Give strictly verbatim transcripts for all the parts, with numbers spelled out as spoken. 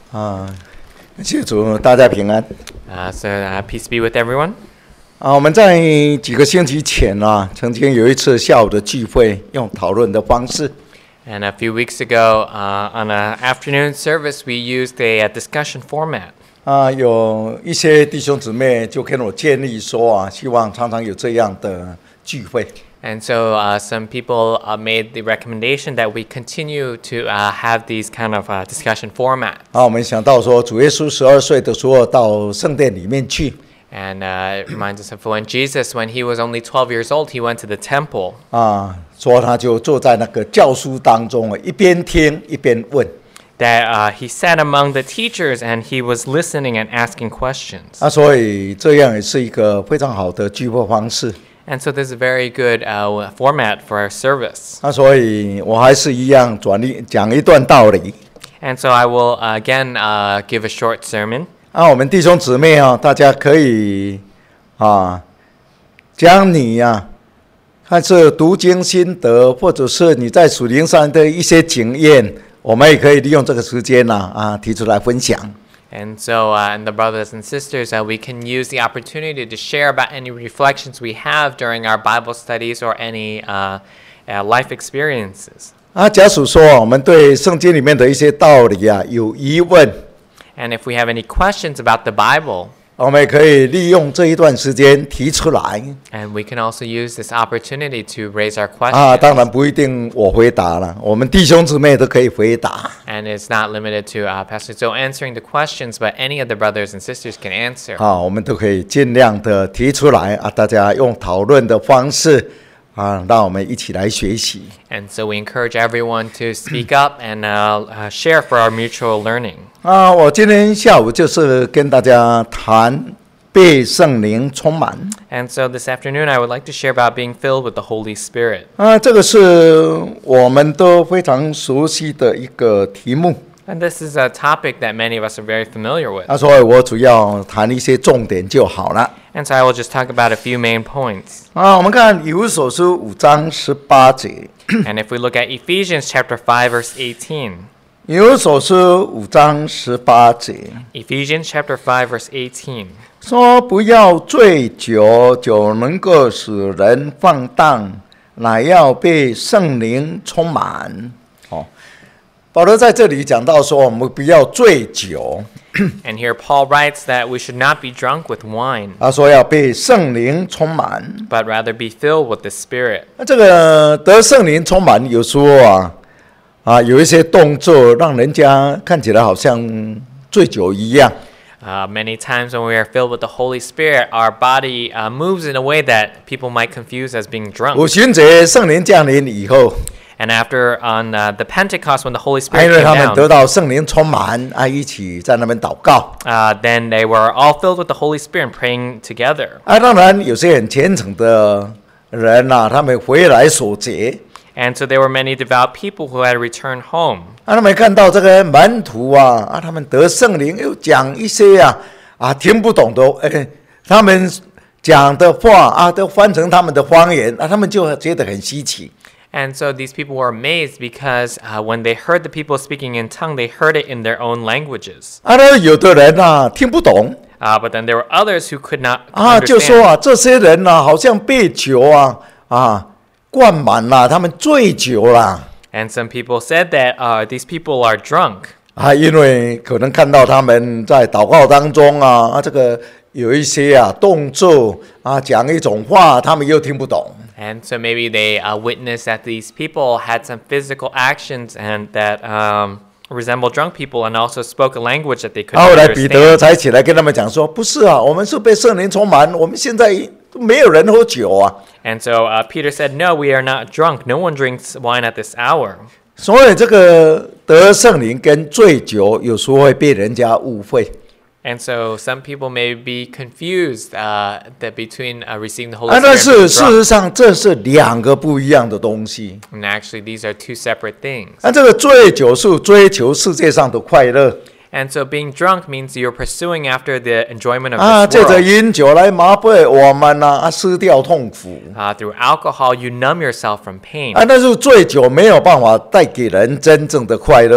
啊，谢主，大家平安。 Uh, so uh, peace be with everyone. 啊，我们在几个星期前啊，曾经有一次下午的聚会，用讨论的方式。 And a few weeks ago, uh, on an afternoon service, we used a, a discussion format. 啊，有一些弟兄姊妹就跟我建议说啊，希望常常有这样的聚会。 And so uh, some people uh, made the recommendation that we continue to uh, have these kind of uh, discussion formats. 啊，我们想到说，主耶稣十二岁的时候到圣殿里面去。 And uh, it reminds us of when Jesus, when he was only twelve years old, he went to the temple. 啊，说他就坐在那个教书当中，一边听一边问。 That uh, he sat among the teachers and he was listening and asking questions. 啊，所以这样也是一个非常好的聚会方式。 And so this is a very good uh, format for our service. 啊，所以我还是一样转一讲一段道理。 And so I will uh, again uh, give a short sermon. 啊，我们弟兄姊妹啊，大家可以啊，将你呀、啊，看是读经心得，或者是你在属灵上的一些经验，我们也可以利用这个时间呐 啊, 啊提出来分享。 And so, uh, and the brothers and sisters, uh, we can use the opportunity to share about any reflections we have during our Bible studies or any uh, uh, life experiences. 啊，假使说我们对圣经里面的一些道理啊有疑问， And if we have any questions about the Bible, 我们也可以利用这一段时间提出来。 and we can also use this opportunity to raise our questions. 啊，当然不一定我回答了，我们弟兄姊妹都可以回答。 And it's not limited to uh, Pastor Joe answering the questions, but any of the brothers and sisters can answer. 啊，我们都可以尽量的提出来啊，大家用讨论的方式啊，让我们一起来学习。 And so we encourage everyone to speak up and uh, uh, share for our mutual learning. 啊，我今天下午就是跟大家谈被圣灵充满。 And so this afternoon, I would like to share about being filled with the Holy Spirit. 啊，这个是我们都非常熟悉的一个题目。 And this is a topic that many of us are very familiar with. 啊，所以我主要谈一些重点就好了。 And so I will just talk about a few main points. 啊，我们看以弗所书五章十八节。 And if we look at Ephesians chapter five, verse eighteen. 以弗所书五章十八节 Ephesians chapter five, verse eighteen. 说：“不要醉酒，酒能够使人放荡，乃要被圣灵充满。”哦，保罗在这里讲到说，我们不要醉酒。 And here Paul writes that we should not be drunk with wine, 他说要被圣灵充满。 but rather be filled with the Spirit. 那这个得圣灵充满，有时候啊啊有一些动作，让人家看起来好像醉酒一样。 Uh, many times when we are filled with the Holy Spirit, our body uh, moves in a way that people might confuse as being drunk. 五旬节圣灵降临以后， And after on uh, the Pentecost, when the Holy 因 Spirit 为 came 他们得 down, 到圣灵充满，啊，一起在那边祷告。 uh, then they were all filled with the Holy Spirit and praying together. 啊，当然有些很虔诚的人呐、啊，他们回来守节。 And so there were many devout people who had returned home. 啊，他们看到这个门徒啊，啊，他们得圣灵，又讲一些啊啊听不懂的，哎，他们讲的话啊，都翻成他们的方言啊，他们就觉得很稀奇。 And so these people were amazed because uh, when they heard the people speaking in tongue, they heard it in their own languages. 啊，那有的人啊听不懂 Uh, but then there were others who could not 啊，就说 understand. 啊，这些人啊，好像被酒啊啊灌满了，他们醉酒了。 And some people said that uh, these people are drunk. 啊，因为可能看到他们在祷告当中啊，啊，这个有一些啊动作啊，讲一种话，他们又听不懂。 And so maybe they uh, witnessed that these people had some physical actions and that um, resembled drunk people and also spoke a language that they 啊，后 couldn't 来彼得 understand. 才起来跟他们讲说：“不是啊，我们是被圣灵充满，我们现在没有人喝酒啊。” And so uh, Peter said, no, we are not drunk. No one drinks wine at this hour. 所以这个得圣灵跟醉酒有时候会被人家误会。 And so some people may be confused uh, that between uh, receiving the Holy 啊，但 Spirit 是 and 事 being 实 drunk. 上这是两个不一样的东西。 And actually, these are two separate things. 那这个醉酒是追求世界上的快乐。 And so being drunk means you're pursuing after the enjoyment of 啊， this 借着 world. 饮酒来麻痹我们啊，啊，失掉痛苦。 Uh, through alcohol, you numb yourself from pain. 啊，但是醉酒没有办法带给人真正的快乐。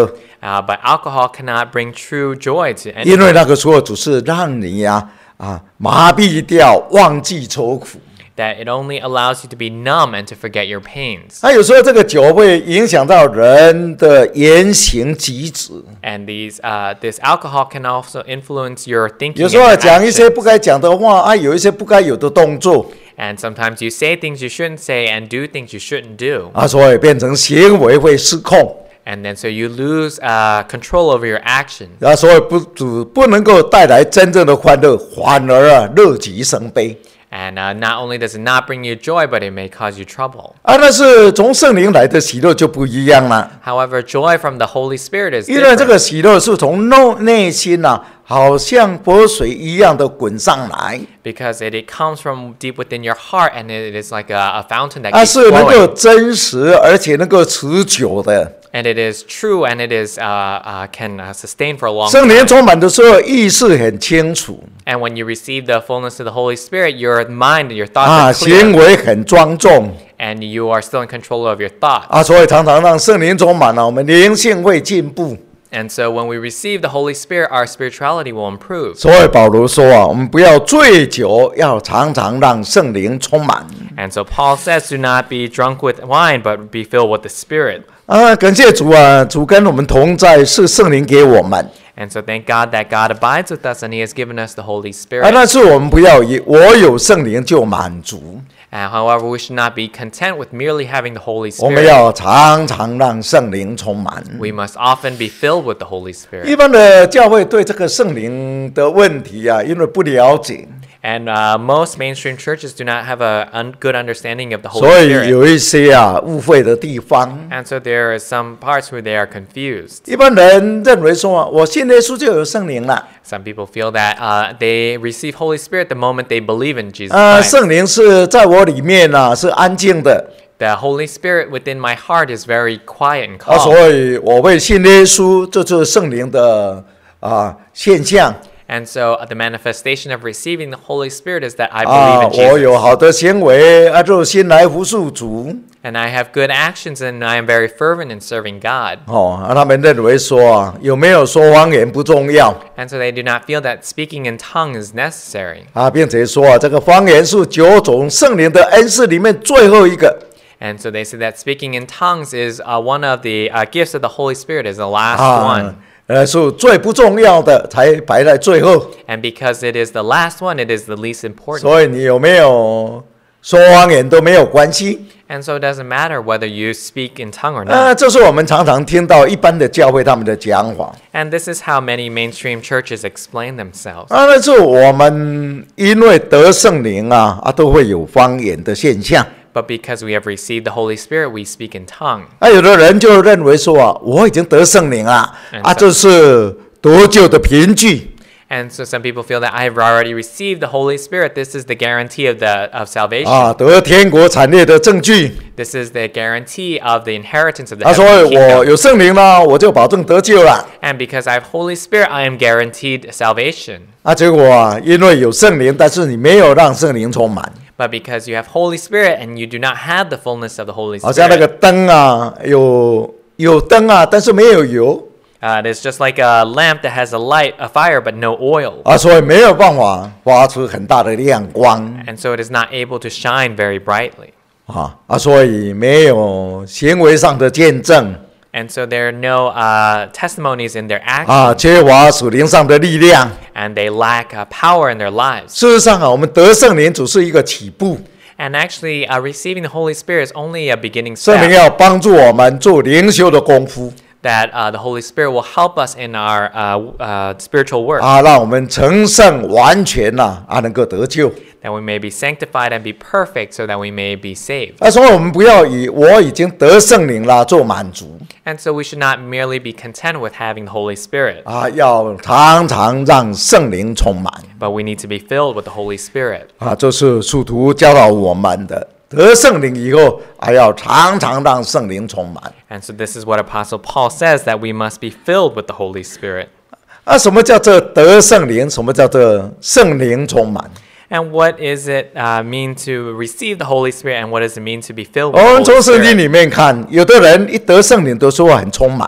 Uh, but alcohol cannot bring true joy to 因为 anyone 那个时候只是让你呀啊麻痹掉，忘记愁苦。 that it only allows you to be numb and to forget your pains. 那有时候这个酒会影响到人的言行举止， And these, uh, this alcohol can also influence your thinking 有 and 时候 your 讲一些 actions. 不该讲的话啊，有一些不该有的动作 And sometimes you say things you shouldn't say and do things you shouldn't do. 啊，所以变成行为会失控 And then so you lose uh, control over your actions. 啊，所以不只不能够带来真正的欢乐，反而啊乐极生悲 And uh, not only does it not bring you joy, but it may cause you trouble. 啊。但是从圣灵来的喜乐就不一样了， However, joy from the Holy Spirit is 因为这 different 个喜乐是从内内心呐、啊，好像活水一样的滚上来 because it, it comes from deep within your heart and it is like a, a fountain that 啊， keeps 是能够 flowing. 真实而且能够持久的。 And it is true and it is uh, uh, can uh, sustain for a long 圣灵 time. 充满的时候，意识很清楚 And when you receive the fullness of the Holy Spirit, your mind and your thoughts 啊， are 行 clear. 为很庄重 And you are still in control of your thoughts. 啊，所以常常让圣灵充满了，我们灵性会进步。 And so when we receive the Holy Spirit, our spirituality will improve. 所以保罗说啊，我们不要醉酒，要常常让圣灵充满 And so Paul says, do not be drunk with wine, but be filled with the Spirit. 啊。感谢主啊，主跟我们同在，是圣灵给我们 And so thank God that God abides with us and He has given us the Holy 啊， Spirit. 但是我们不要以我有圣灵就满足， And however, we should not be content with merely having the Holy 我们 Spirit. 要常常让圣灵充满。 We must often be filled with the Holy 一 Spirit. 般的教会对这个圣灵的问题啊，因为不了解， And uh, most mainstream churches do not have a un- good understanding of the Holy 所以 Spirit. 有一些啊误会的地方。 And so there are some parts where they are confused. 一般人认为说啊，我信耶稣就有圣灵了 Some people feel that uh, they receive Holy Spirit the moment they believe in Jesus 啊， Christ. 圣灵是在我里面啊，是安静的 The Holy Spirit within my heart is very quiet and 啊， calm. 所以我会信耶稣，这就是圣灵的啊现象 And so uh, the manifestation of receiving the Holy Spirit is that I 啊， believe in 我有 Jesus. 好的行为啊，就心来服侍主 And I have good actions and I am very fervent in serving God. 哦，啊，他们认为说啊，有没有说方言不重要 And so they do not feel that speaking in tongue is necessary. 啊，并且说啊，这个方言是九种圣灵的恩赐里面最后一个 And so they say that speaking in tongues is uh, one of the uh, gifts of the Holy Spirit is the last 啊 one. ， 呃，是最不重要的才摆在最后。 And because it is the last one, it is the least important. 所以你有没有说方言都没有关系。 And so it doesn't matter whether you speak in tongue or 呃， not. 这是我们常常听到一般的教会他们的讲法。 And this is how many mainstream churches explain themselves. 啊，但是我们因为得圣灵啊啊，都会有方言的现象。 But because we have received the Holy Spirit, we speak in tongue. 啊，有的人就认为说啊，我已经得圣灵了嗯啊，这是得救的凭据。 And so some people feel that I have already received the Holy Spirit. This is the guarantee of the of salvation. 啊，得天国产业的证据。 This is the guarantee of the inheritance of the 他说 heavenly 我 kingdom. 有圣灵了，我就保证得救了。 And because I have Holy Spirit, I am guaranteed salvation. 啊，结果啊，因为有圣灵，但是你没有让圣灵充满， But because you have Holy Spirit and you do not have the fullness of the Holy 好像那个 Spirit, 灯啊，有有灯啊，但是没有油 uh, it is just like a lamp that has a light, a fire, but no oil. 啊，所以没有办法发出很大的亮光 And so it is not able to shine very brightly. 啊啊，所以没有行为上的见证 And so there are no uh, testimonies in their actions, 啊，缺乏属灵上的力量。 and they lack uh, power in their lives. 事实上啊，我们得圣灵只是一个起步， And actually, uh, receiving the Holy Spirit is only a beginning 圣灵 step. 要帮助我们做灵修的功夫 That uh, the Holy Spirit will help us in our uh, uh, spiritual work, 啊，让我们成圣完全呐啊，能够得救。 that we may be sanctified and be perfect, so that we may be saved. 啊，所以我们不要以我已经得圣灵了做满足 And so we should not merely be content with having the Holy Spirit, 啊，要常常让圣灵充满 but we need to be filled with the Holy Spirit. 啊，这是使徒教导我们的。得圣灵以后，还要常常让圣灵充满 And so this is what Apostle Paul says, that we must be filled with the Holy Spirit. 啊。什么叫做得圣灵？什么叫做圣灵充满？ And what is it uh, mean to receive the Holy Spirit, and what does it mean to be filled 我 with 们 the 从 Holy 圣经 Spirit? 里面看，有的人一得圣灵都说很充满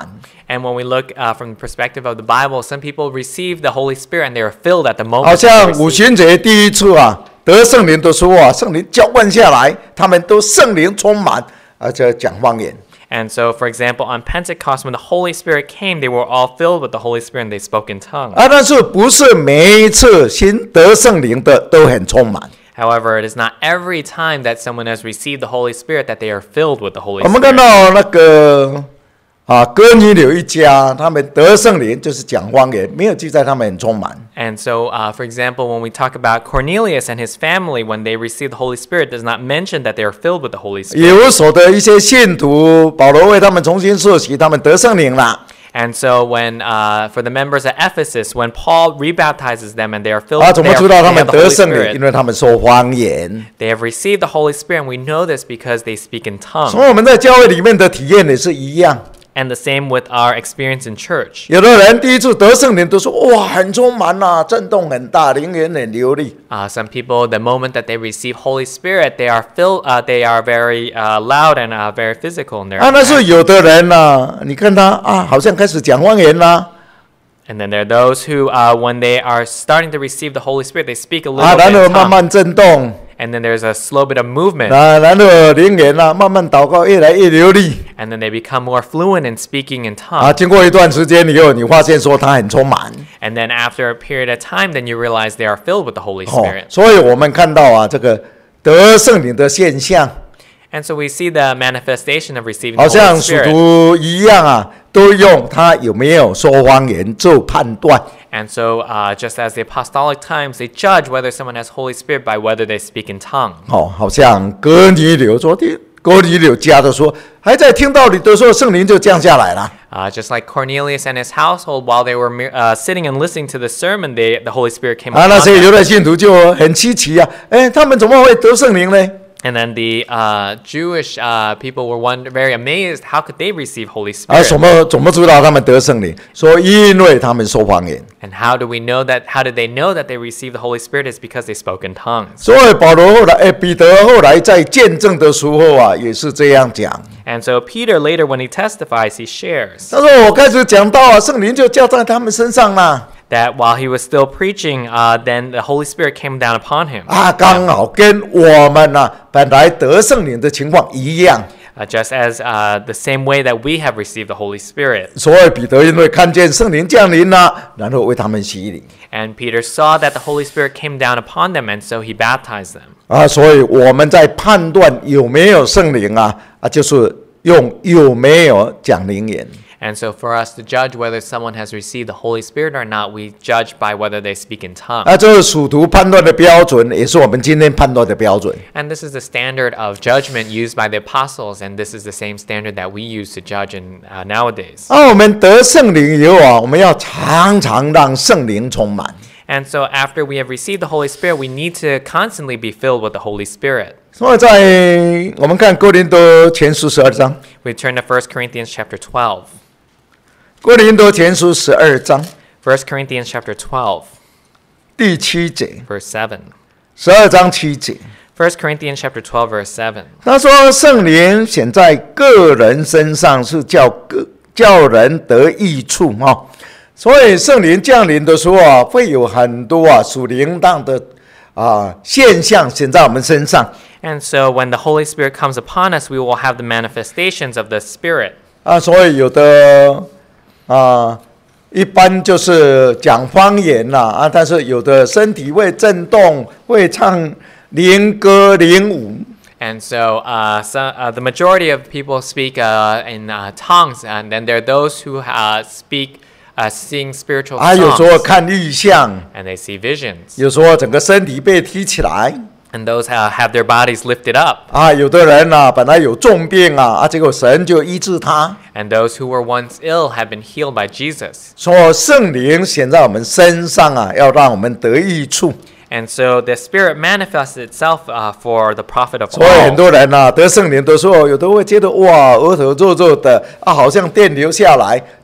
And when we look uh, from the perspective of the Bible, some people receive the Holy Spirit and they are filled at the 好 moment. 像 they 五 receive. 旬节第一次啊，得圣灵的时候啊，圣灵浇灌下来，他们都圣灵充满，而且讲方言。 And so, for example, on Pentecost, when the Holy Spirit came, they were all filled with the Holy Spirit and they spoke in tongues. 啊，但是不是每一次新得圣灵的都很充满？ However, it is not every time that someone has received the Holy Spirit that they are filled with the Holy 我们看 Spirit. 到那个啊，哥尼流一家，他们得圣灵就是讲方言，没有记载他们很充满。 And so, uh, for example, when we talk about Cornelius and his family, when they received the Holy Spirit, does not mention that they are filled with the Holy Spirit. 有所的一些信徒，保罗为他们重新受洗，他们得圣灵了。 And so, when uh, for the members at Ephesus, when Paul rebaptizes them and they are filled, 啊， they, 怎么 are, 知道 they 他 have 们 the 得 Holy 圣灵？ Spirit. 因为他们说方言。 They have received the Holy Spirit, and we know this because they speak in 所 tongues. 以我们在教会里面的体验也是一样。 And the same with our experience in church. 有的人第一次得圣灵都说哇，很充满呐、啊，震动很大，灵言很流利。 Uh, some people, the moment that they receive Holy Spirit, they are filled. Uh, they are very uh, loud and uh, very physical in their. 啊，但是有的人呢、啊，你看他啊，好像开始讲方言啦。 And then there are those who, uh, when they are starting to receive the Holy Spirit, they speak a little 啊， bit 然后 in 慢 tongues. 慢震动， And then there's a slow bit of movement. 啊，然后灵言啊，慢慢祷告越来越流利。 And then they become more fluent in speaking in 啊， tongues. 经过一段时间以后，你发现说他很充满。 And then after a period of time, then you realize they are filled with the Holy 哦 Spirit. 所以我们看到啊，这个得圣灵的现象， And so we see the manifestation of receiving 好 the 像 Holy 使 Spirit. 徒一样啊，都用他有没有说方言做判断。 And so, uh, just as the apostolic times, they judge whether someone has Holy Spirit by whether they speak in tongues. 哦，好像哥尼流昨天哥尼流家的说，还在听道理的时候，圣灵就降下来了。 Uh, just like Cornelius and his household, while they were uh, sitting and listening to the sermon, they, the Holy Spirit came 啊，那 upon 些犹 them. 太信徒就很稀奇啊，哎，他们怎么会得圣灵呢？ And then the uh, Jewish uh, people were wonder, very amazed. How could they receive Holy 啊， Spirit? 什么怎么知道他们得圣灵？说因为他们说方言。 And how do we know that? How did they know that they received the Holy Spirit? Is because they spoke in tongues. 所以保罗后来，哎，彼得后来在见证的时候啊，也是这样讲。 And so Peter later, when he testifies, he shares 他说：“我开始讲到啊，圣灵就降在他们身上了 that while he was still preaching, uh, then the Holy Spirit came down upon him. 啊，刚好跟我们呐、啊、本来得圣灵的情况一样。 Uh, just as uh, the same way that we have received the Holy Spirit. 所以彼得因为看见圣灵降临了，然后为他们洗礼 And Peter saw that the Holy Spirit came down upon them, and so he baptized them. 啊，所以我们在判断有没有圣灵啊啊，就是用有没有讲灵言。” And so for us to judge whether someone has received the Holy Spirit or not, we judge by whether they speak in tongues. 啊，这是属徒判断的标准，也是我们今天判断的标准。 And this is the standard of judgment used by the apostles, and this is the same standard that we use to judge in uh, nowadays. 啊，我们得圣灵以后啊，我们要常常让圣灵充满。 And so after we have received the Holy Spirit, we need to constantly be filled with the Holy Spirit. 所以在我们看哥林多前书十二章， We turn to First Corinthians chapter twelve. 哥林多前书十二章 First Corinthians chapter twelve, 第七节， verse seven. 十二章七节， First Corinthians chapter twelve, verse seven. 他说圣灵显在个人身上，是叫个叫人得益处哈、哦。所以圣灵降临的时候啊，会有很多啊属灵当的啊现象显在我们身上 And so when the Holy Spirit comes upon us, we will have the manifestations of the Spirit. 啊，所以有的啊。一般就是讲方言啦啊，但是有的身体会震动，会唱灵歌灵舞 And so, uh, so uh, the majority of people speak uh, in uh, tongues, and then there are those who uh, speak, uh, sing spiritual 啊，有时候 songs, 看异象， and they see visions. 有时候整个身体被提起来 And those uh, have their bodies lifted up. 啊，有的人啊本来有重病啊啊，结果神就医治他。 And those who were once ill have been healed by Jesus. 说圣灵显在我们身上啊，要让我们得益处。 And so the Spirit manifests itself uh, for the profit of 所以很 all. 多人啊得圣灵的时候，有的会觉得哇额头热热的啊，好像电流下来，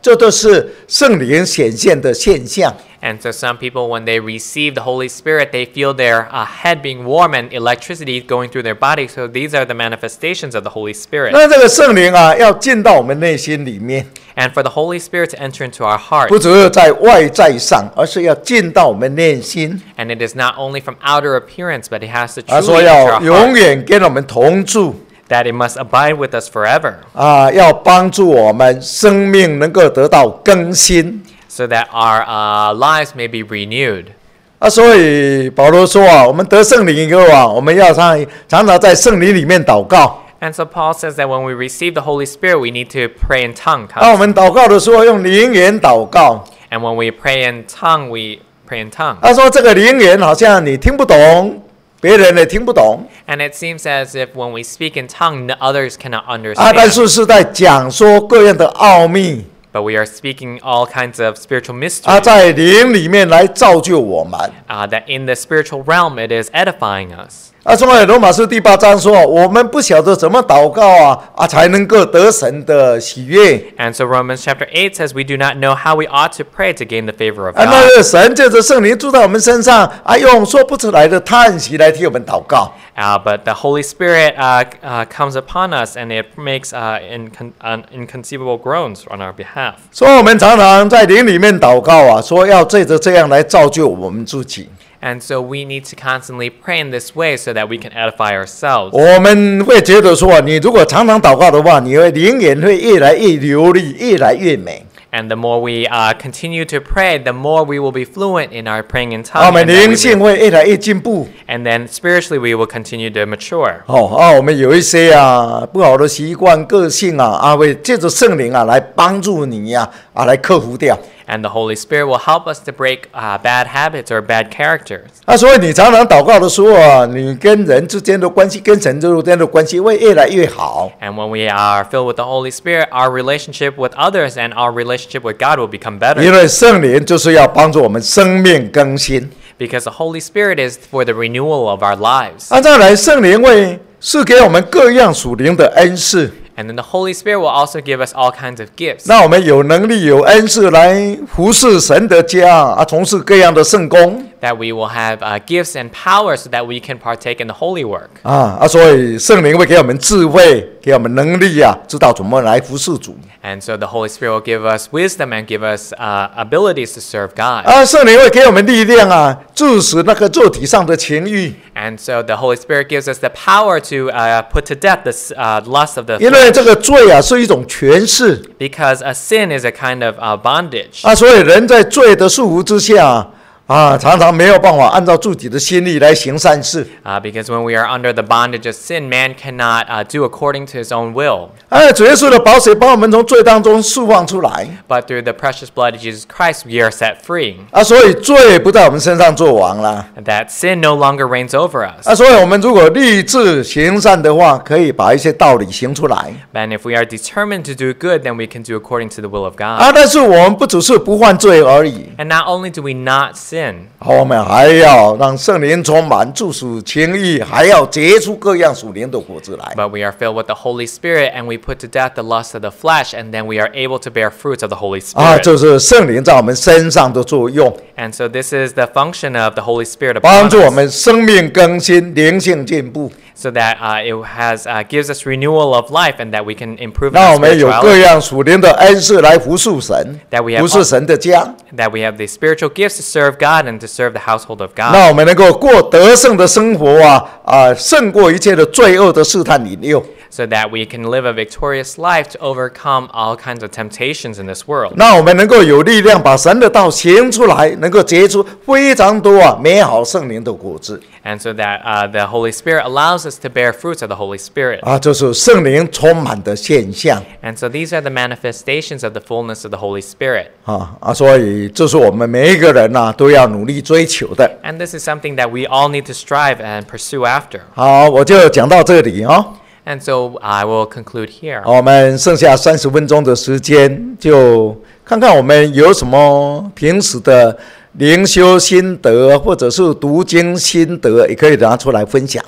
这都是圣灵显现的现象。 And so some people, when they receive the Holy Spirit, they feel their uh, head being warm and electricity going through their body. So these are the manifestations of the Holy Spirit. 那这个圣灵啊，要进到我们内心里面， And for the Holy Spirit to enter into our heart. 不只是在外在上，而是要进到我们内心。 And it is not only from outer appearance, but it has to 他 truly 说 enter 要 our 永 heart. 远跟我们同住 That it must abide with us forever. 啊，要帮助我们生命能够得到更新 So that our uh, lives may be renewed. 啊。所以保罗说啊，我们得圣灵以后啊，我们要常常常在圣灵里面祷告。 And so Paul says that when we receive the Holy Spirit, we need to pray in tongue. 当我们祷告的时候，用灵言祷告。 And when we pray in tongue, we pray in tongue. 他说这个灵言好像你听不懂，别人也听不懂 And it seems as if when we speak in tongue, no- others cannot 啊，但 understand. 是是在讲说各样的奥秘 But we are speaking all kinds of spiritual 啊， mysteries. 在灵里面来造就我们 Uh, that in the spiritual realm, it is edifying us. 啊。所以罗马书第八章说，我们不晓得怎么祷告啊啊，才能够得神的喜悦 And so Romans chapter eight says we do not know how we ought to pray to gain the favor of 啊。那 God. 个神借着圣灵住在我们身上啊，用说不出来的叹息来替我们祷告 Uh, but the Holy Spirit uh, uh, comes upon us and it makes uh, incon- uh, inconceivable groans on our behalf. 所以我们常常在灵里面祷告啊，说要借着这样来造就我们自己。 And so we need to constantly pray in this way so that we can edify ourselves. 我们会觉得说，你如果常常祷告的话，你会灵言会越来越流利，越来越美。 And the more we uh, continue to pray, the more we will be fluent in our praying in 啊，我 tongue. 们 And then, 灵 we 性 will- 会越来越进步。 and then spiritually we will continue to mature. 哦啊，我们有一些啊不好的习惯、个性啊，啊会借着圣灵啊来帮助你呀、啊，啊来克服掉。 And the Holy Spirit will help us to break uh, bad habits or bad characters. 啊，所以你常常祷告的时候啊，你跟人之间的关系、跟神之间的关系会越来越好。 And when we are filled with the Holy Spirit, our relationship with others and our relationship with God will become 因 better. 为圣灵就是要帮助我们生命更新。 Because the Holy Spirit is for the renewal of our lives. 啊，再来，圣灵会是给我们各样属灵的恩赐。 And then the Holy Spirit will also give us all kinds of gifts. 那我们有能力、有恩赐来服侍神的家啊，从事各样的圣工 That we will have uh, gifts and power so that we can partake in the holy work. 啊啊，所以圣灵会给我们智慧，给我们能力啊，知道怎么来服侍主 And so the Holy Spirit will give us wisdom and give us uh, abilities to serve God. 啊，圣灵会给我们力量啊，致使那个肉体上的情欲， And so the Holy Spirit gives us the power to uh, put to death the uh, lust of the 因为 flesh. 这个罪啊是一种权势 Because a sin is a kind of uh, bondage. 啊，所以人在罪的束缚之下啊，常常没有办法按照自己的心意来行善事。 Uh, because when we are under the bondage of sin, man cannot uh, do according to his own will. 哎，主耶稣的宝血把我们从罪当中释放出来 But through the precious blood of Jesus Christ, we are set free. 啊，所以罪不在我们身上做王了 And that sin no longer reigns over us. 啊，所以我们如果立志行善的话，可以把一些道理行出来 And if we are determined to do good, then we can do according to the will of God. 啊。但是我们不只是不犯罪而已， And not only do we not sin, 好，我们还要让圣灵充满，助使情欲，还要结出各样属灵的果子来。 but we are filled with the Holy Spirit and we put to death the lust of the flesh, and then we are able to bear fruits of the Holy 啊， Spirit. 这是圣灵在我们身上的作用， And so this is the function of the Holy Spirit 帮 upon 助我 us, 们生命更新、灵性进步。 so that uh, it has uh, gives us renewal of life and that we can improve in 那 our 我们有各 spirituality, 样属灵的恩赐来服侍神 That we，have 服侍神的家。 that we have the spiritual gifts to serve God and to serve the household of 那 God, 我们能够过得胜的生活啊啊，胜过一切的罪恶的试探引诱。 so that we can live a victorious life to overcome all kinds of temptations in this world. 那我们能够有力量把神的道行出来，能够结出非常多啊美好圣灵的果子 And so that uh, the Holy Spirit allows us to bear fruits of the Holy Spirit. 啊，这是圣灵充满的现象 And so these are the manifestations of the fullness of the Holy Spirit. 啊啊，所以这是我们每一个人呐、都要努力追求的。 And this is something that we all need to strive and pursue after. 好，我就讲到这里啊。 And so I will conclude here. 我们剩下三十分钟的时间，就看看我们有什么平时的灵修心得，或者是读经心得，也可以拿出来分享。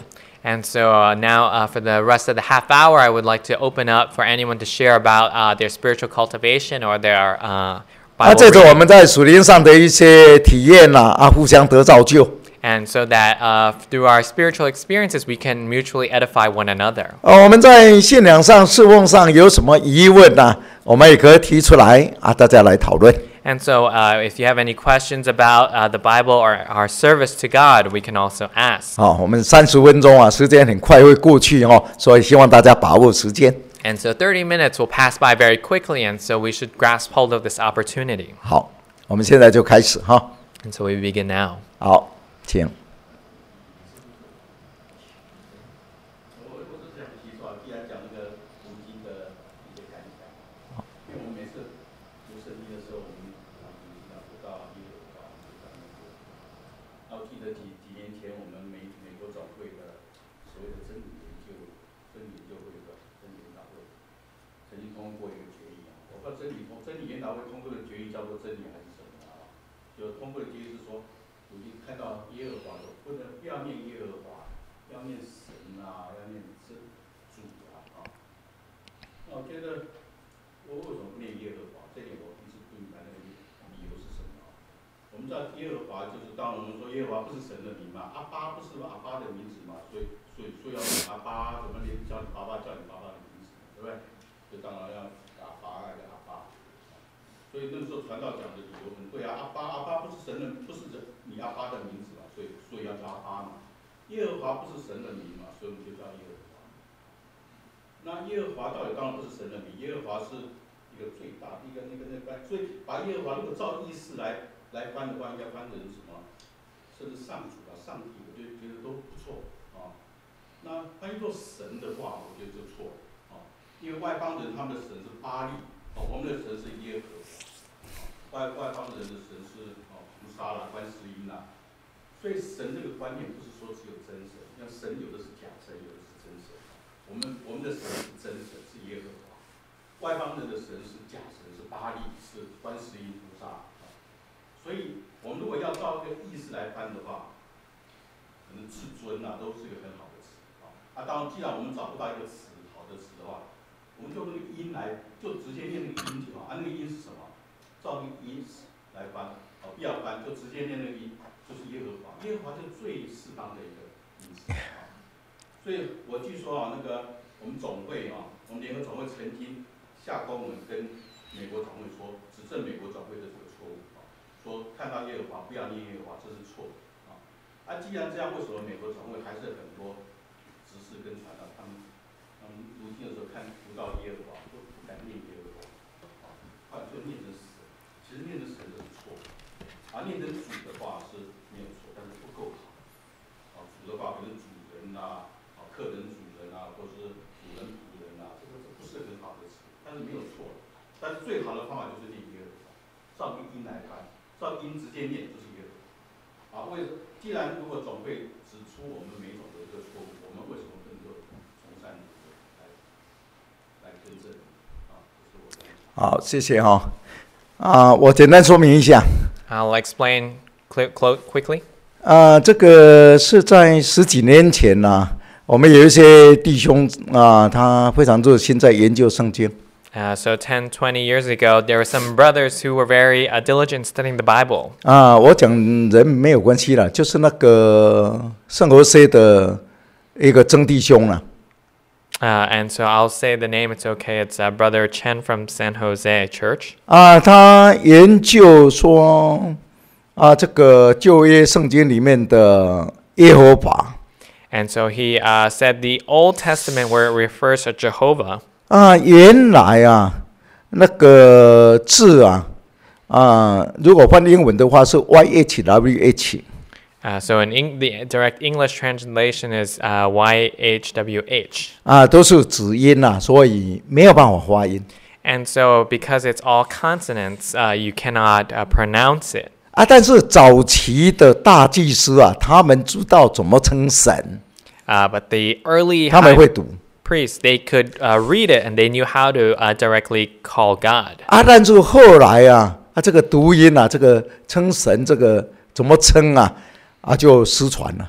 And so uh, now uh, for the rest of the half hour, I would like to open up for anyone to share about uh, their spiritual cultivation or their uh, 啊， Bible 借着我 reading. 们在属灵上的一些体验呐、啊，互相得造就。 And so that uh, through our spiritual experiences, we can mutually edify one another. 呃，我们在信仰上、侍奉上有什么疑问呐、啊，我们也可以提出来啊，大家来讨论。 And so uh, if you have any questions about uh, the Bible or our service to God, we can also ask. 好、我们三十分钟啊，时间很快会过去哦，所以希望大家把握时间。 And so thirty minutes will pass by very quickly, and so we should grasp hold of this opportunity. 好，我们现在就开始哈。 And so we begin now. 好，请。 所以那时候传道讲的理由很对啊，阿巴阿巴不是神的，不是你阿巴的名字嘛，所以所以要叫阿巴嘛。耶和华不是神的名嘛，所以我们就叫耶和华。那耶和华到底当然不是神的名，耶和华是一个最大的一个那个那个，所以把耶和华如果照意思来来翻的话，应该翻成什么？甚至上主啊、上帝，我就觉得都不错啊。那翻译作神的话，我觉得就错了啊，因为外邦人他们的神是巴力，哦，我们的神是耶和华。 外外邦人的神是哦菩萨啦、观世音啦，所以神这个观念不是说只有真神，像神有的是假神，有的是真神。我们我们的神是真神，是耶和华；外邦人的神是假神，是巴力，是观世音菩萨。所以，我们如果要照这个意思来翻的话，可能至尊啊都是一个很好的词啊。啊，当然，既然我们找不到一个词好的词的话，我们就那个音来，就直接念那个音就好。啊，那个音是什么？ 照那个音来翻，哦，不要翻，就直接念那个音，就是耶和华。耶和华就是最适当的一个音色啊。所以我据说啊，那个我们总会啊，我们联合总会曾经下公文跟美国总会说，指正美国总会的这个错误啊，说看到耶和华不要念耶和华，这是错的啊。啊，既然这样，为什么美国总会还是很多执事跟传道，他们他们读经的时候看读到耶和华都不敢念耶和华，啊，后来就念成死。 其实念成神的是错的，而念成主的话是没有错，但是不够好。啊，主的话，比如主人呐、啊，啊，客人主人啊，或是主人仆人啊，这个这不是很好的词，但是没有错。但是最好的方法就是念耶和华，照个音来翻，照音直接念就是耶和华。啊，为既然如果总会指出我们每种的一个错误，我们为什么不能够从善如流来来更正？啊，这是我的。 好，谢谢哈、哦。 啊，我简单说明一下。 I'll explain quickly. 啊，这个是在十几年前呐、啊，我们有一些弟兄啊，他非常热心在研究圣经。 Uh, so ten, twenty years ago, there were some brothers who were very uh, diligent studying the Bible. 啊，我讲人没有关系了，就是那个圣何塞的一个曾弟兄了。 Uh, and so I'll say the name, it's okay. It's uh, Brother Chen from San Jose Church. 啊，他研究说啊，这个旧约圣经里面的耶和华。 And so he uh, said the Old Testament where it refers to Jehovah. 啊，原来啊，那个字啊，啊，如果翻英文的话是 Y H W H。 Uh, so in Eng- the direct English translation is uh, Y H W H. 啊，都是子音呐、啊，所以没有办法发音。 And so because it's all consonants, uh, you cannot uh, pronounce it. 啊，但是早期的大祭司啊，他们知道怎么称神， Uh, but the early 他们 high 会读。 priests, they could uh, read it and they knew how to uh, directly call God. 啊，但是后来啊，啊，这个读音啊，这个称神，这个怎么称啊？啊，就失传了。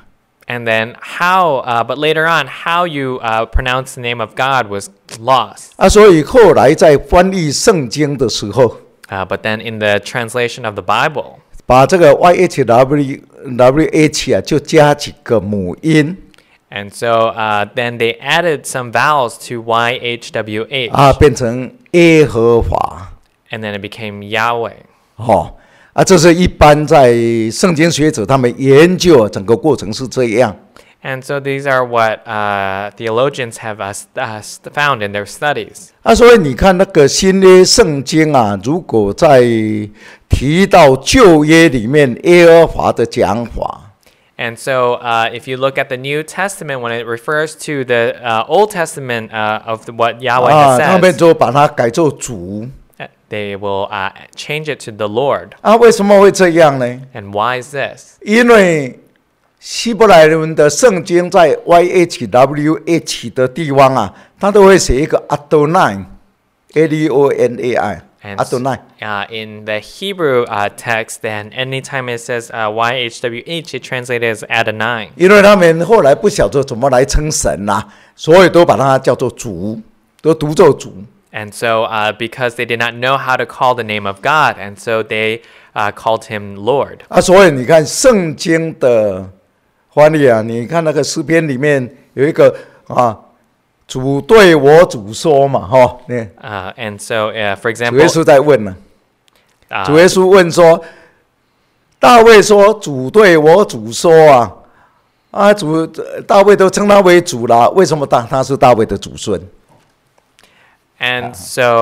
And then how, uh, but later on, how you uh, pronounce the name of God was lost. 啊，所以后来在翻译圣经的时候， Uh, but then in the translation of the Bible, 把这个 Y H W W H 啊，就加几个母音 and so uh, then they added some vowels to Y H W H, 啊，变成耶和华。 and then it became Yahweh. 哦，啊，这是一般在圣经学者他们研究整个过程是这样。 And so these are what uh, theologians have uh, st- uh, st- found in their studies. 啊，所以你看那个新约圣经啊，如果在提到旧约里面耶和华的讲法， And so uh, if you look at the New Testament, when it refers to the uh, Old Testament uh, of the, what Yahweh 啊， has 他们 said, 就把它改作主。 uh, they will uh, change it to the Lord. 啊，为什么会这样呢？ And why is this? 因为希伯来文的圣经在 Y H W H 的地方啊，它都会写一个 Adonai，A D O N A I， And Adonai。 uh, in the Hebrew uh, text, then anytime it says uh, Y H W H, it translated as Adonai. 因为他们后来不晓得怎么来称神啦、啊，所以都把它叫做主，都读作主。 And so uh, because they did not know how to call the name of God, and so they uh, called him Lord. 啊，所以你看圣经的翻译啊，你看那个诗篇里面有一个啊，主对我主说嘛，哈、哦，那 Uh, and so, uh, for 主 example, 耶稣在问呢、啊，主 uh, 耶稣问说，大卫说主对我主说啊，啊主大卫都称他为主啦，为什么大他是大卫的祖孙？ and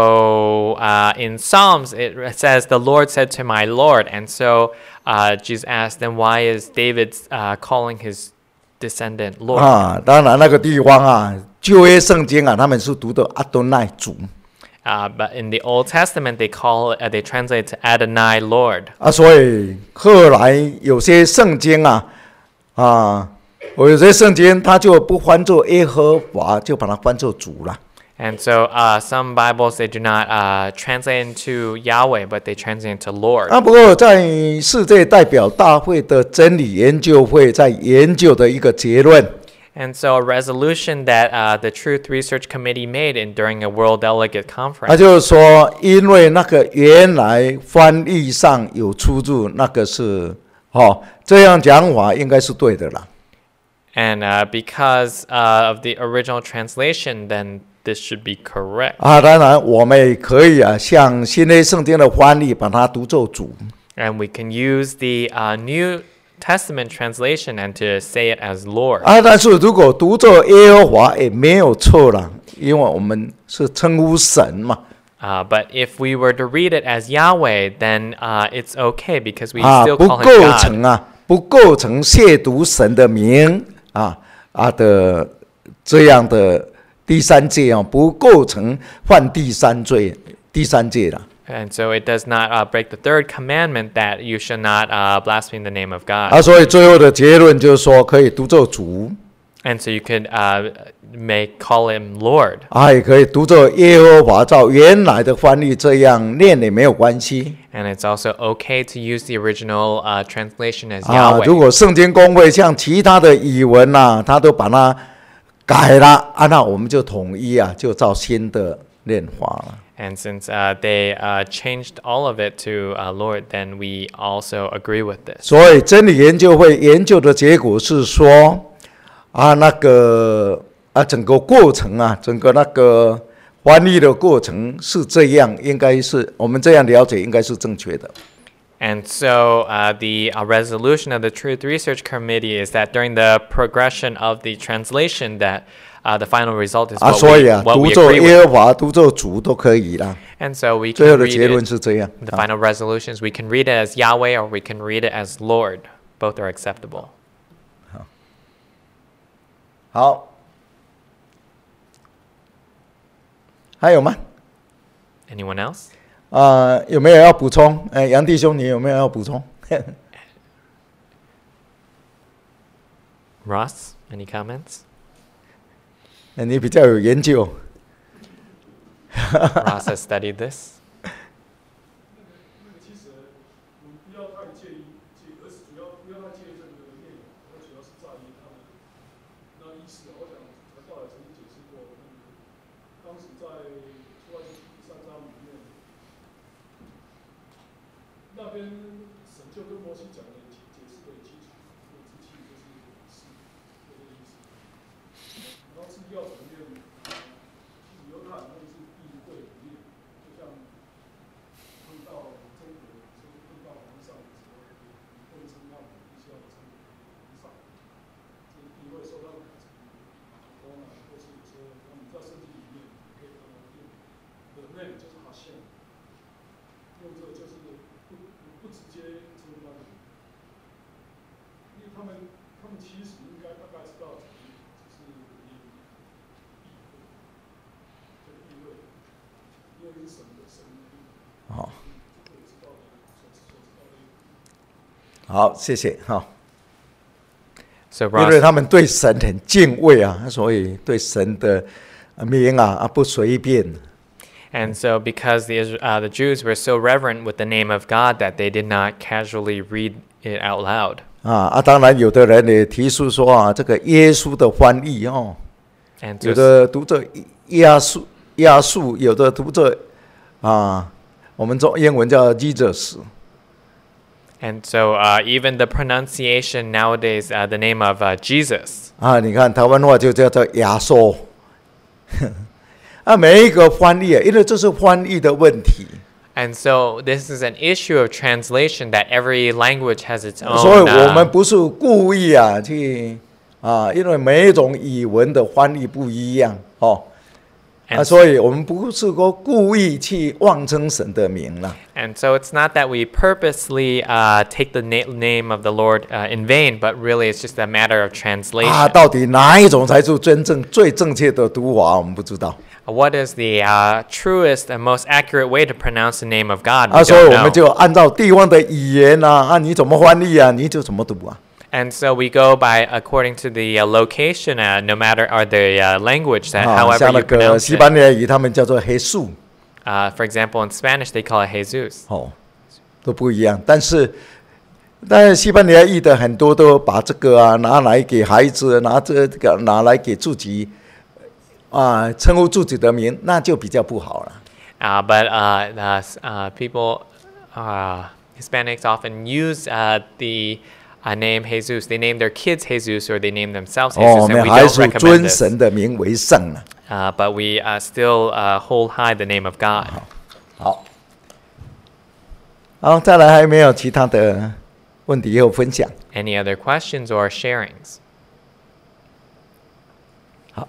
so uh, in Psalms, it says, the Lord said to my Lord. And so uh, Jesus asked, then why is David uh, calling his descendant Lord? 啊，当然那个地方啊，旧约圣经啊，他们是读的阿多奈主 Uh, but in the Old Testament, they call uh, they translate to Adonai Lord. 啊，所以后来有些圣经啊，啊，我有些圣经它就不翻作耶和华，就把它翻作主了。 And so uh, some Bibles, they do not uh, translate into Yahweh, but they translate into Lord. 啊，不过在世界代表大会的真理研究会在研究的一个结论。 And so a resolution that uh, the Truth Research Committee made in during a World Delegate 他 Conference. 就是说，因为那个原来翻译上有出入，那个是哦，这样讲法应该是对的啦。 And uh, because uh, of the original translation, then this should be correct. 啊，当然我们也可以啊，像新约圣经的翻译，把它读作主。 And we can use the uh, New Testament translation and to say it as Lord. 啊，但是如果读作耶和华也没有错啦，因为我们是称呼神嘛。 Uh, but if we were to read it as Yahweh, then uh, it's okay because we 啊， still 不 call him 构 God. 成啊，不构成亵渎神的名啊啊的这样的第三戒啊，不构成犯第三罪，第三戒啦。 And so it does not uh, break the third commandment that you should not uh, blaspheme the name of God. 啊，所以最后的结论就是说，可以读作主， And so you could uh, make call him Lord. 啊，也可以读作耶和华，照原来的翻译这样念也没有关系。 And it's also okay to use the original uh, translation as 啊，如 Yahweh. 果圣经公会像其他的语文呐、啊，他都把它改了啊，那我们就统一啊，就照新的念法了。 And since uh, they uh, changed all of it to uh, Lord, then we also agree with this. 所以真理研究会研究的结果是说，啊，那个啊，整个过程啊，整个那个翻译的过程是这样，应该是我们这样了解，应该是正确的。 And so uh, the uh, resolution of the Truth Research Committee is that during the progression of the translation, that uh, the final result is 啊， what 所以 we, 啊， what 读 we 作 agree 耶 with. 和华，读作主都可以啦。 And so we 最后 can 的 read 结论 it, 是这样。 the 啊 final resolutions, we can read it as Yahweh or we can read it as Lord. Both are acceptable. 好，还有吗？ Anyone else? 啊、有没有要补充？哎，杨弟兄，你有没有要补充？ Ross, any comments? 你比较有研究。 Ross has studied this. 那个其实你不要太介意，介而是主要不要太介意这个内容，而主要是在于他们那意思啊，我想传道也曾经解释过，当时在出埃及记三章里面，那边神就跟摩西讲的解释的清楚，这个之气就是是这个意思。然后至于要怎么念，其实犹太人是避讳不念，就像碰到中国，说碰到皇上的时候，你不能称他们，必须要称皇上。这避讳受到改成公啊，或是有时候他们在圣经里面可以看到用 the name 就是哈像，用这个就是不不直接称他们，因为他们他们其实应该大概知道，就是你避讳，就避讳，因为神的神的。 好。好，谢谢哈。 So 因为 Ross, 他们对神很敬畏啊，所以对神的名啊啊不随便。 and so because the Isra- uh, the Jews were so reverent with the name of God that they did not casually read it out loud. 啊啊，当然有的人也提出说啊，这个耶稣的翻译哦， And 有 so 的读着亚述亚述，有的读着啊，我们中英文叫 Jesus。 And so, uh, even the pronunciation nowadays, uh, the name of uh, Jesus, 啊，你看台湾话就叫做亚述。啊，每一个翻译，因为这是翻译的问题， and so this is an issue of translation that every language has its 所以 own. 我们 Uh, 不是故意啊去啊，因为每一种语文的翻译不一样哦。 啊， and, 所以我们不是说故意去妄称神的名了。 and so it's not that we purposely uh, take the na- name of the Lord uh, in vain, but really it's just a matter of translation. 啊，到底哪一种才是真正最正确的读法，我们不知道。 What is the uh, truest and most accurate way to pronounce the name of God? We 啊，所以 don't 我们 know. 就按照地方的语言啊，啊，你怎么翻译啊，你就怎么读啊。 And so we go by according to the uh, location, uh, no matter or the uh, language that 啊， however 像那 you 个 pronounce 西 it. 班牙语，他们叫做黑素， Uh, for example, in Spanish they call it Jesus. 哦，都不一样。但是，但是西班牙语的很多都把这个啊拿来给孩子，拿这个拿来给自己啊称呼自己的名，那就比较不好了。 Uh, but uh, the, uh, people, uh, Hispanics often use uh, the uh, name Jesus. They name their kids Jesus or they name themselves 哦， Jesus, 我 and 们 we 还 don't 是 recommend 尊 this. 神的名为圣啊。 Uh, but we uh, still uh, hold high the name of God. 好，好，再来还有没有其他的问题要分享？ Any other questions or sharings? 好，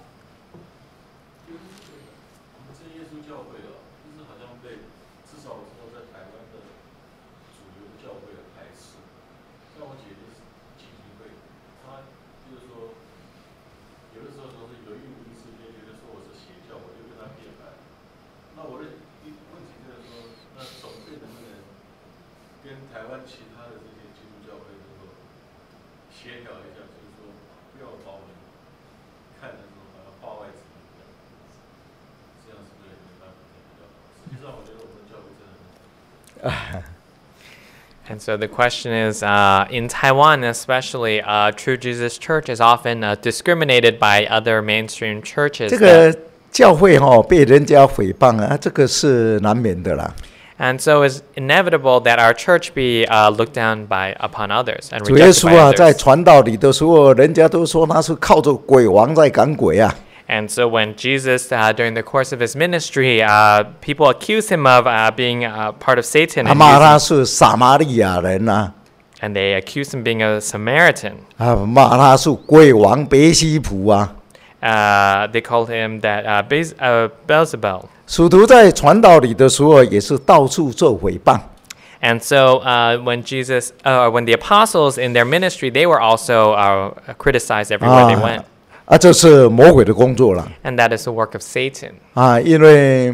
我们真耶稣教会哦，就是好像被至少我知道在台湾的主流的教会的排斥。像我姐就是基督会，她就是说，有的时候总是有意无意之间觉得说我是邪教，我就跟她辩白。那我的问题就是说，那总会能不能跟台湾其他的这些基督教会能够协调一下，就是说不要把我们看成说好像化外之人一样。 这样是不是也没办法比较好？实际上，我觉得我们教会真的很好。 And so the question is, uh, in Taiwan especially, uh, True Jesus Church is often uh, discriminated by other mainstream churches. 这 that- 个教会哈、哦、被人家诽谤啊，这个是难免的啦。 and so it's inevitable that our church be uh, looked down by upon others and 主耶 rejected 稣 by 啊，在 others. 传道里的时候，人家都说他是靠着鬼王在赶鬼啊。 And so when Jesus, uh, during the course of his ministry, uh, people accuse him of uh, being uh, part of Satan, 他 and, 骂他 using- 是撒玛利亚人呐、 and they accuse him being a Samaritan. 啊，骂他是鬼王别西卜啊。 Uh, they called him that uh, Bez- uh, Beelzebul. 使徒在传道里的时候，也是到处做诽谤。 And so uh, when Jesus, uh, when the apostles in their ministry, they were also uh, criticized everywhere they went. 啊，这是魔鬼的工作了 And that is the work of Satan. 啊，因为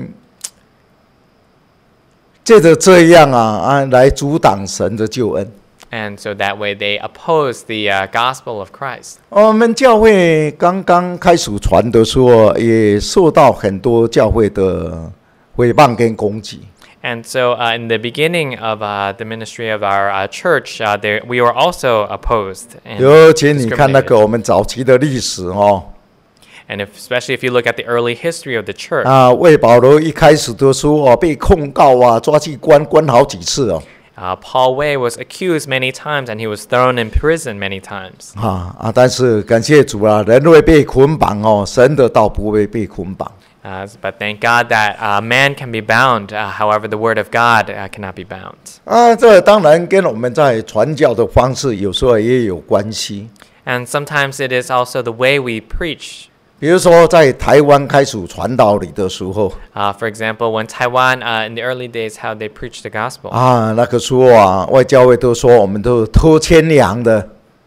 借着这样啊啊来阻挡神的救恩。 And so that way they oppose the uh, gospel of Christ. 我们教会刚刚开始传的时候，也受到很多教会的诽谤跟攻击。 And so, uh, in the beginning of uh, the ministry of our uh, church, uh, there, we were also opposed and 尤其你看那 discriminated. 个我们早期的历史哦， And if, especially if you look at the early history of the church, 啊，魏保罗一开始都说哦，被控告啊，抓去关关好几次哦， uh, Paul Way was accused many times, and he was thrown in prison many times. 啊啊，但是感谢主啊，人会被捆绑哦，神的道不会被捆绑。 Uh, but thank God that uh, man can be bound. Uh, however, the word of God uh, cannot be bound. 啊，这当然跟我们在传教的方式有时候也有关系。 And sometimes it is also the way we preach. 比如说，在台湾开始传道理的时候， Uh, for example, when Taiwan, uh, in the early days, how they preached the gospel. 啊，那个时候啊，外教会都说我们都偷牵羊的，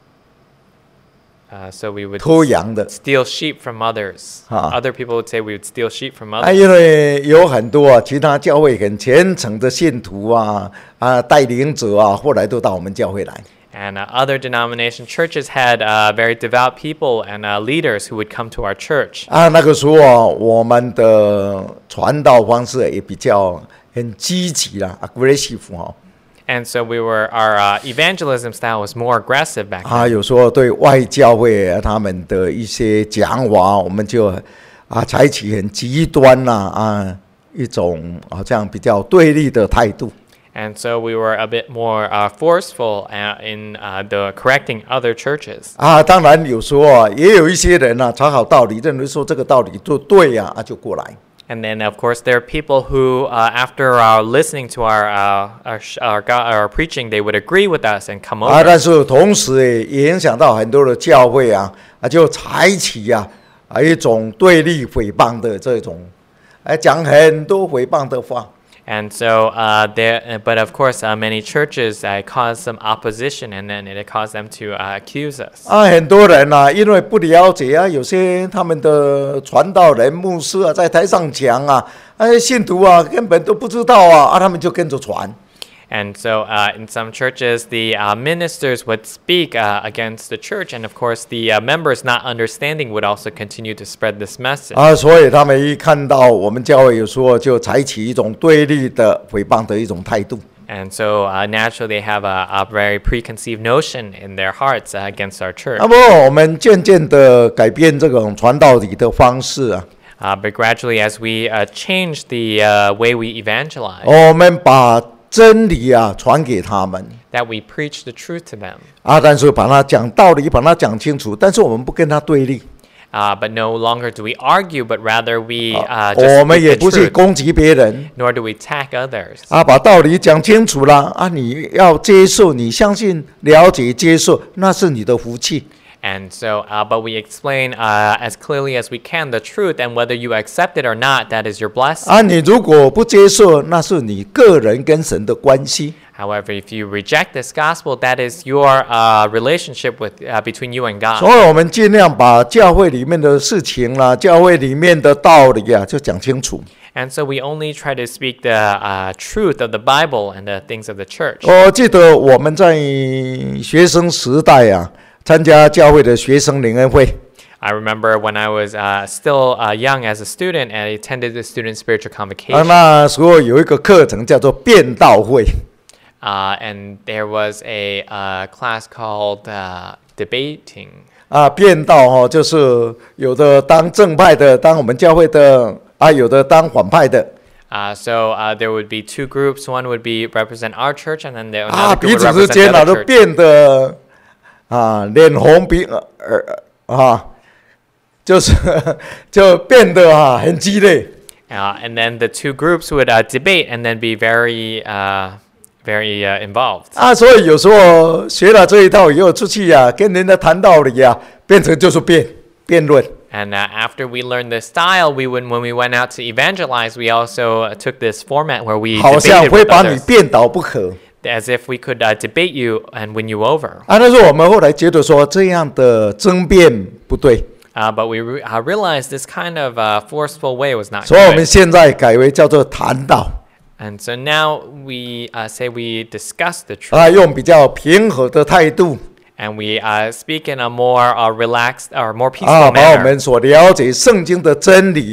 Uh, so we would 偷羊的。 steal sheep from others. Ah. Other people would say we would steal sheep from 啊， others. 因为有很多啊，其他教会很虔诚的信徒啊，啊，带领者啊，后来都到我们教会来。 And uh, other denomination churches had uh, very devout people and uh, leaders who would come to our church. 啊，那个时候啊，我们的传道方式也比较很积极啦 ，aggressive 哈、 And so we were our uh, evangelism style was more aggressive back 啊， then. 有时候对外教会啊他们的一些讲话，我们就啊采取很极端呐 啊, 啊一种好像比较对立的态度。 And so we were a bit more uh, forceful uh, in uh, the correcting other churches. 啊，当然有时候啊，也有一些人啊，查好道理，认为说这个道理就对呀、啊，啊就过来。 And then, of course, there are people who, uh, after uh, listening to our uh, our, sh- our, God, our preaching, they would agree with us and come 啊， over. 但是同时也影响到很多的教会啊，啊就采取啊啊一种对立诽谤的这种，哎讲很多诽谤的话。 And so, uh, there, uh, but of course, uh, many churches uh, caused some opposition, and then it caused them to uh, accuse us. 啊，很多人啊，因为不了解啊，有些他们的传道人、牧师啊，在台上讲啊，哎，信徒啊根本都不知道啊，啊，他们就跟着传。 And so, uh, in some churches, the uh, ministers would speak uh, against the church, and of course, the uh, members not understanding would also continue to spread this message. 啊，所以他们一看到我们教会有时候就采取一种对立的诽谤的一种态度。 And so, uh, naturally, they have a, a very preconceived notion in their hearts uh, against our church. 那么我们渐渐的改变这种传道理的方式啊， Uh, but gradually, as we uh, change the uh, way we evangelize, 我们把真理啊传给他们 that we preach the truth to them. 啊，但是把它讲道理，把它讲清楚，但是我们不跟他对立， Uh, but no longer do we argue, but rather we uh, 我 just 们 speak 也 the 不去 truth, 攻击别人。 nor do we attack others. 啊，把道理讲清楚了啊！你要接受，你相信、了解、接受，那是你的福气。 And so, uh, but we explain uh, as clearly as we can the truth, and whether you accept it or not, that is your blessing. 啊，你如果不接受，那是你个人跟神的关系。 However, if you reject this gospel, that is your uh, relationship with uh, between you and 所 God. 以，我们尽量把教会里面的事情啦、教会里面的道理啊，就讲清楚。 And so we only try to speak the uh, truth of the Bible and the things of the church. 我记得我们在学生时代啊，参加教会的学生联恩会。 I remember when I was uh, still uh, young as a student, and I attended the student spiritual 啊， convocation. 那时候有一个课程叫做辩道会。 Uh, and there was a uh, class called uh, debating. 啊，辩道哦，就是有的当正派的，当我们教会的啊，有的当反派的 Uh, so uh, there would be two groups. One would be represent our church, and then the 啊， another 彼 group 此 would 之 represent 间 the 啊 other 都 church. 变得啊脸红鼻呃啊，就是就变得啊很激烈 Uh, and then the two groups would uh, debate and then be very, uh, very uh, involved. 啊，所以有时候学了这一套以后出去呀、啊，跟人家谈道理呀、啊，变成就是辩辩论。 And uh, after we learned this style, we would when we went out to evangelize, we also uh, took this format where we 好像 debated 会 with 把你 others, 辩倒不可 as if we could uh, debate you and win you over. 啊！但是我们后来觉得说这样的争辩不对， Uh, but we re- uh, realized this kind of uh, forceful way was not 所以我们 good. 现在改为叫做谈道 And so now we uh, say we discuss the truth. 啊，用比较平和的态度 And we uh, speak in a more uh, relaxed or more 啊， peaceful 把我 manner. 们所了解圣经的真理呀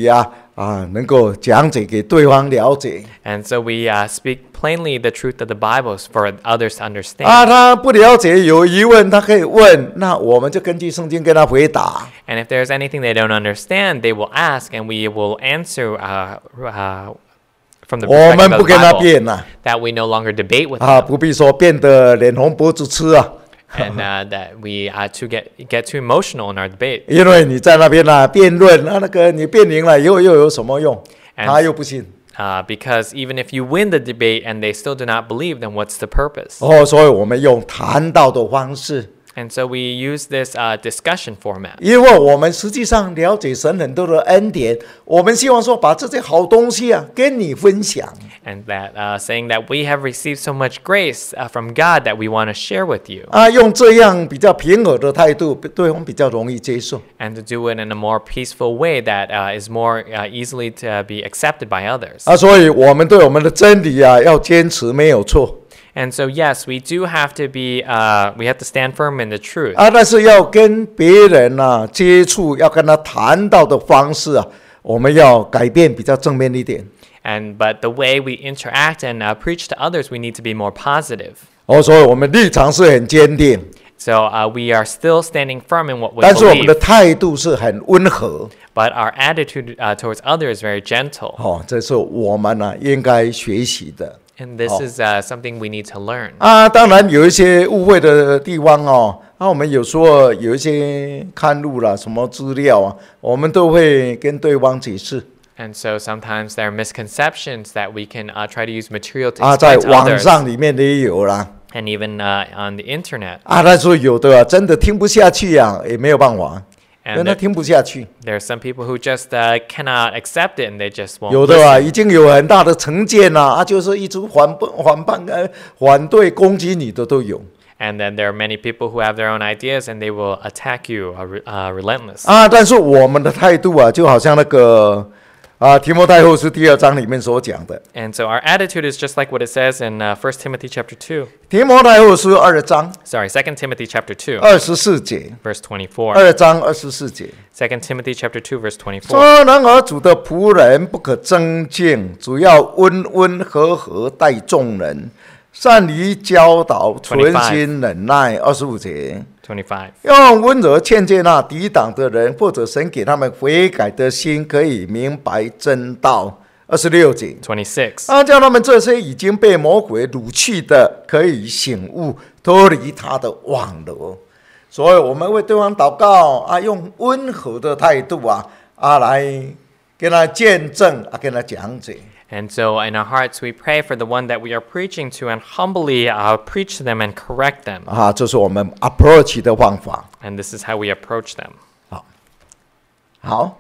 啊能够讲解给对方了解。 And so we uh, speak plainly the truth of the Bibles for others to understand. 啊，他不了解有疑问，他可以问，那我们就根据圣经跟他回答。 And if there's anything they don't understand, they will ask, and we will answer uh, uh, from the 我 perspective 们 of 不 the 跟他 Bible, 辩呐、 that we no longer debate with 啊， them, 不必说变得脸红脖子吃啊。 and uh, that we uh, to get get too emotional in our debate. 因为你在那边啊辩论，那那个你辩赢了以后又有什么用？ And 他又不信。 Uh, because even if you win the debate and they still do not believe, then what's the purpose? 哦，所以我们用谈道的方式， And so we use this uh, discussion format. 因为我们实际上了解神很多的恩典，我们希望说把这些好东西啊跟你分享。 And that uh, saying that we have received so much grace uh, from God that we want to share with you. 啊，用这样比较平和的态度，对方比较容易接受。 And to do it in a more peaceful way that uh, is more uh, easily to be accepted by others. 啊，所以我们对我们的真理啊要坚持，没有错。 And so yes, we do have to be, uh, we have to stand firm in the truth. 啊，但是要跟别人啊接触，要跟他谈到的方式啊，我们要改变，比较正面一点。 And but the way we interact and uh, preach to others, we need to be more positive. 哦，所以我们立场是很坚定， So uh, we are still standing firm in what we 但是我们的 believe, 态度是很温和。 but our attitude uh, towards others is very gentle. 哦，这是我们呢、啊、应该学习的。 And this Oh. is uh, something we need to learn. 啊，当然有一些误会的地方哦。那、啊、我们有时候有一些刊物啦、什么资料啊，我们都会跟对方解释。 And so sometimes there are misconceptions that we can uh, try to use material to 啊，在 explain to 网 others, 上里面也有啦。 and even uh, on the internet. 啊，但是有的啊，真的听不下去啊，也没有办法，因为 And 他 there, 听不下去。 there are some people who just uh, cannot accept it, and they just won't 有的啊， listen. 已经有很大的成见啦、啊，就是一直反反叛呃反对攻击你的都有。 And then there are many people who have their own ideas, and they will attack you uh, re- uh, relentlessly. 啊，但是我们的态度啊，就好像那个啊提摩太后书第二章里面所讲的， And so our attitude is just like what it says in uh, First Timothy chapter two. 提摩太后书二章 Sorry, Second Timothy chapter two, 二十四节， verse twenty-four. 二章二十四节 Second Timothy chapter two, verse twenty-four. 说：然而主的仆人不可争竞，主要温温和和待众人，善于教导，存心忍耐。二十五节。 twenty-five. 用温柔劝诫那抵挡的人，或者神给他们悔改的心，可以明白真道。二十六节， twenty-six. 啊，叫他们这些已经被魔鬼掳去的，可以醒悟，脱离他的网罗。所以我们为对方祷告啊，用温和的态度啊啊来跟他见证啊，跟他讲解。 And so in our hearts, we pray for the one that we are preaching to and humbly uh, preach to them and correct them. 啊，这是我们 approach 的方法。 And this is how we approach them. 好，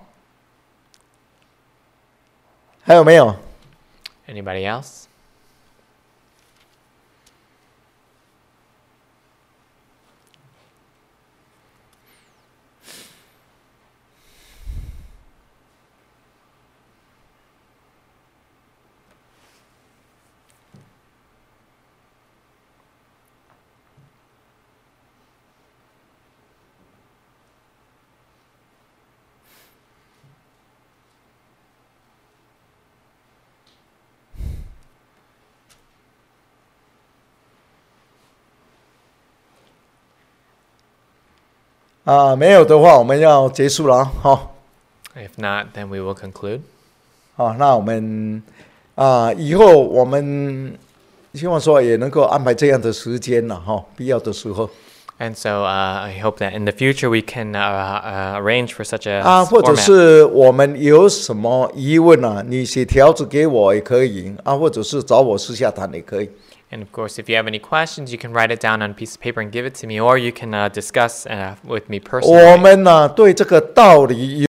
还有没有？ Anybody else? 啊，没有的话，我们要结束了哈。 If not, then we will conclude. 好，那我们啊，以后我们希望说也能够安排这样的时间了哈，必要的时候 And so uh, I hope that in the future we can uh, uh, arrange for such a 啊，或者 format. 是我们有什么疑问啊，你写条子给我也可以啊，或者是找我私下谈也可以。 And of course, if you have any questions, you can write it down on a piece of paper and give it to me, or you can uh, discuss uh, with me 我 personally. 们呢、对这个道理